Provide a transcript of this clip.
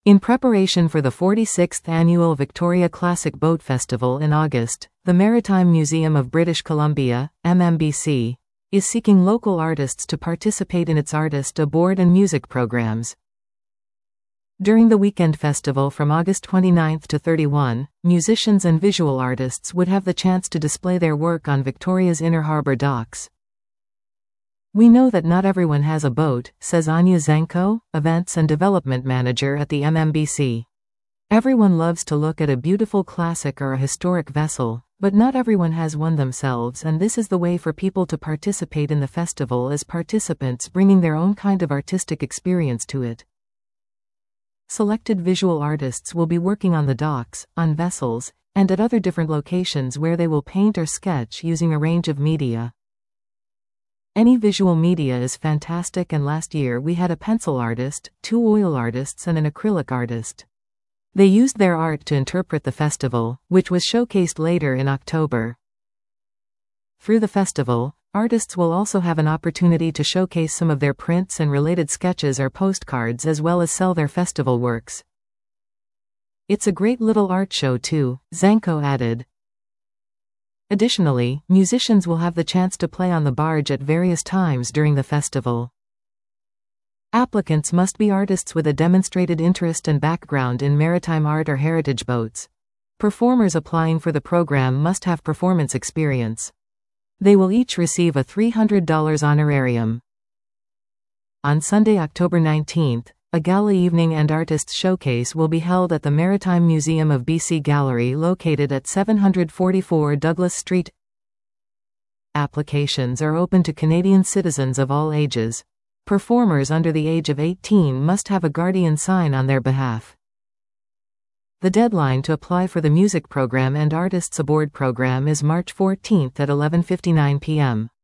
In preparation for the 46th Annual Victoria Classic Boat Festival in August, the Maritime Museum of British Columbia, MMBC, is seeking local artists to participate in its artist aboard and music programs. During the weekend festival from August 29 to 31, musicians and visual artists would have the chance to display their work on Victoria's Inner Harbour docks. "We know that not everyone has a boat," says Anya Zenko, Events and Development Manager at the MMBC. "Everyone loves to look at a beautiful classic or a historic vessel, but not everyone has one themselves, and this is the way for people to participate in the festival as participants bringing their own kind of artistic experience to it." Selected visual artists will be working on the docks, on vessels, and at other different locations where they will paint or sketch using a range of media. "Any visual media is fantastic, and last year we had a pencil artist, 2 oil artists and an acrylic artist. They used their art to interpret the festival, which was showcased later in October." Through the festival, artists will also have an opportunity to showcase some of their prints and related sketches or postcards as well as sell their festival works. "It's a great little art show too," Zenko added. Additionally, musicians will have the chance to play on the barge at various times during the festival. Applicants must be artists with a demonstrated interest and background in maritime art or heritage boats. Performers applying for the program must have performance experience. They will each receive a $300 honorarium. On Sunday, October 19, a gala evening and artists showcase will be held at the Maritime Museum of BC Gallery located at 744 Douglas Street. Applications are open to Canadian citizens of all ages. Performers under the age of 18 must have a guardian sign on their behalf. The deadline to apply for the music program and artists aboard program is March 14 at 11:59 p.m.